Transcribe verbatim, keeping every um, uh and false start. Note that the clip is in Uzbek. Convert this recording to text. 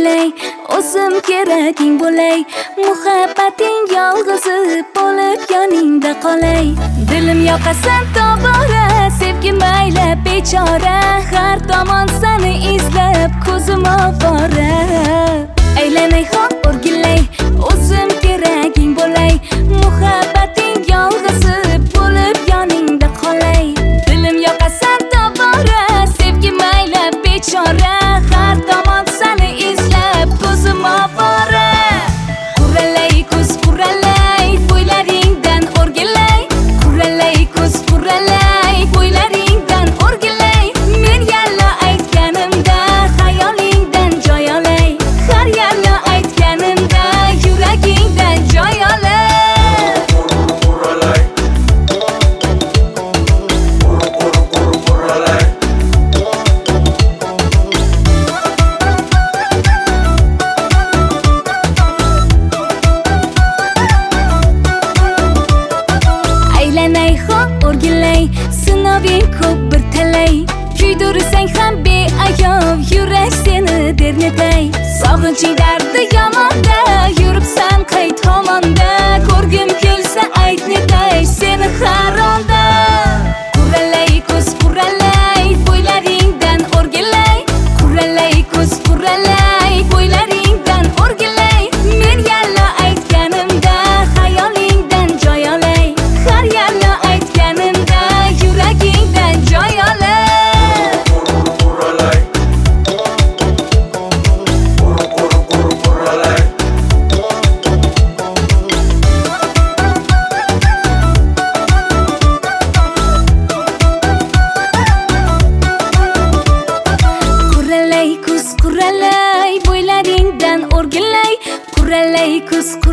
o'rgilay, o'zim keraging bo'lay, muhabbating yolg'izi bo'lib yoningda qolay. Dilim yoqasan tobora, sevgi mayla bechora, har tomon seni izlab ko'zim ovora. Aylanay hop o'rgilay, o'zim keraging bo'lay, muhabbating yolg'izi bo'lib yoningda qolay. Dilim yoqasan tobora, sevgi mayla bechora, har tomon seni izlab ko'zim ovora. Quralay ko'z quralay, bo'ylaringdan o'rgilay, quralay ko'z quralay, bo'ylaringdan o'rgilay. Men yalla aytganimda xayolingdan joy olay, har yalla aytganimda yuragingdan joy olay. Aylanay hop o'rgilay, sinoving ko'p bir talay, kuydirsang ham beayov, yurak seni dernetay. Sog'inching dardi yomonda, yuribsan qayt tomonda, ko'rgim kelsa ayt netay seni har onda. Quralay ko'z quralay, bo'ylaringdan o'rgilay, quralay ko'z quralay, bo'ylaringdan o'rgilay. Men yalla aytganimda xayolingdan joy olay, har yalla aytganimda yuragingdan joy olay. Quralay ko'z quralay, bo'ylaringdan o'rgilay, quralay ko'z